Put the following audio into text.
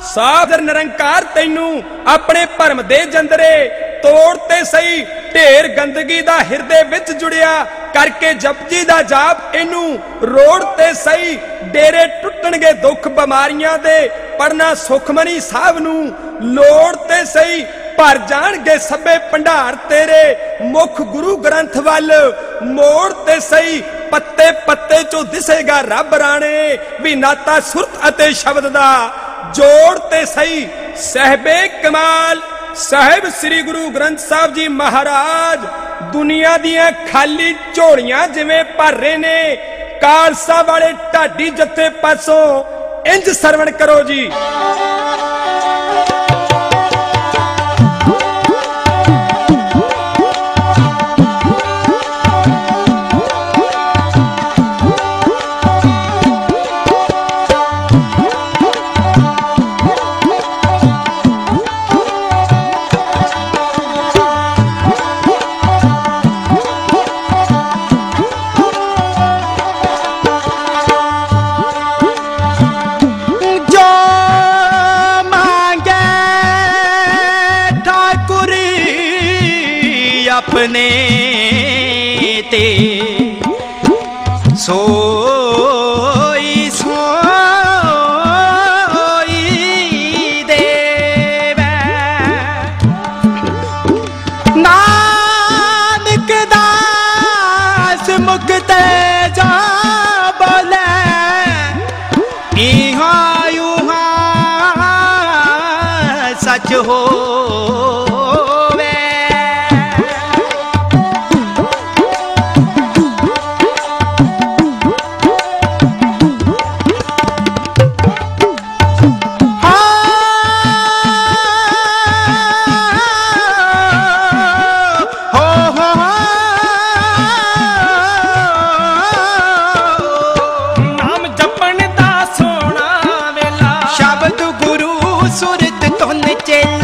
ਸਾਧਰ ਨਿਰੰਕਾਰ ਤੈਨੂੰ ਆਪਣੇ ਭਰਮ ਦੇ ਜੰਦਰੇ ਤੋੜ ਤੇ ਸਹੀ ਢੇਰ ਗੰਦਗੀ ਦਾ ਹਿਰਦੇ ਵਿੱਚ ਜੁੜਿਆ ਕਰਕੇ ਜਪਜੀ ਦਾ ਜਾਪ ਇਹਨੂੰ ਰੋੜ ਤੇ ਸਹੀ ਡੇਰੇ ਟੁੱਟਣਗੇ ਦੁੱਖ ਬਿਮਾਰੀਆਂ ਦੇ ਪੜਨਾ ਸੁਖਮਨੀ ਸਾਹਿਬ ਨੂੰ ਲੋੜ ਤੇ ਸਹੀ ਭਰ ਜਾਣਗੇ ਸਭੇ ਭੰਡਾਰ ਤੇਰੇ ਮੁੱਖ ਗੁਰੂ ਗ੍ਰੰਥ ਵੱਲ ਮੋੜ ਤੇ ਸਹੀ ਪੱਤੇ ਪੱਤੇ ਚੋਂ ਦਿਸੇਗਾ ਰੱਬ ਰਾਣੇ ਵੀ ਨਾਤਾ ਸੁਰਤ ਅਤੇ ਸ਼ਬਦ ਦਾ ਜੋੜ ਤੇ ਸਹੀ ਸਹਿਬੇ ਕਮਾਲ ਸਾਹਿਬ ਸ੍ਰੀ ਗੁਰੂ ਗ੍ਰੰਥ ਸਾਹਿਬ ਜੀ ਮਹਾਰਾਜ ਦੁਨੀਆ ਦੀਆਂ ਖਾਲੀ ਝੋਲੀਆਂ ਜਿਵੇਂ ਭਰ ਰਹੇ ਨੇ ਕਾਲਸਾ ਵਾਲੇ ਢਾਡੀ ਜੱਥੇ ਪਾਸੋਂ ਇੰਜ ਸਰਵਣ ਕਰੋ ਜੀ। अपने ते सोई सोई देवे नानक दास मुक्ते जा बोले इहा यूहा सच हो चेला